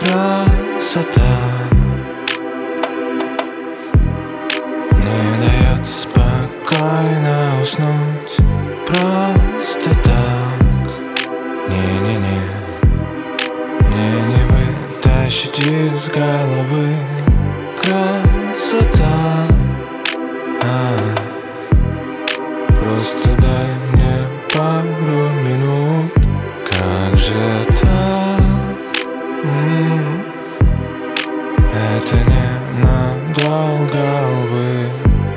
красота не дает спокойно уснуть. Просто так. Не-не-не, мне не вытащить из головы красота. Просто дай мне пару минут. Как же так? Это ненадолго, увы.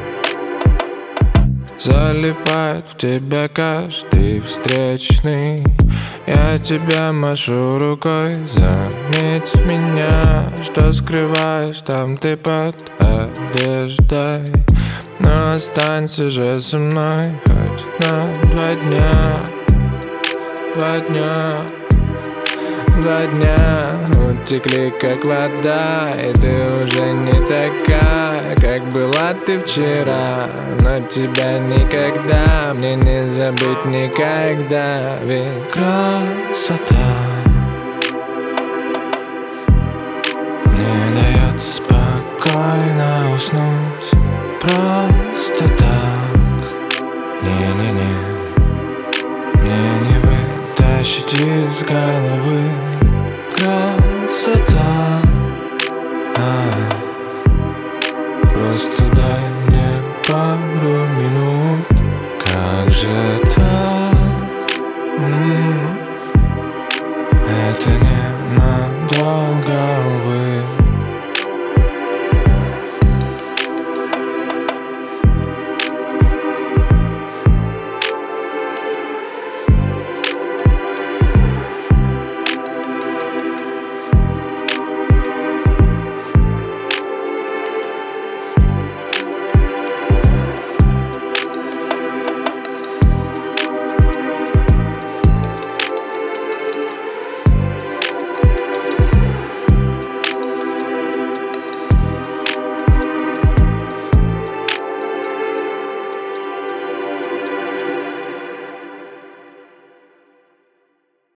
Залипает в тебя каждый встречный. Я тебя машу рукой, заметь меня. Что скрываешь там ты под одеждой? Но останься же со мной хоть на 2 дня. 2 дня, 2 дня утекли как вода, и ты уже не такая, как была ты вчера. Но тебя никогда мне не забыть никогда. Ведь красота не дает спокойно уснуть. Просто так. Не-не-не, мне не вытащить из головы красота. Просто дай мне пару минут. Как же так? Это ненадолго.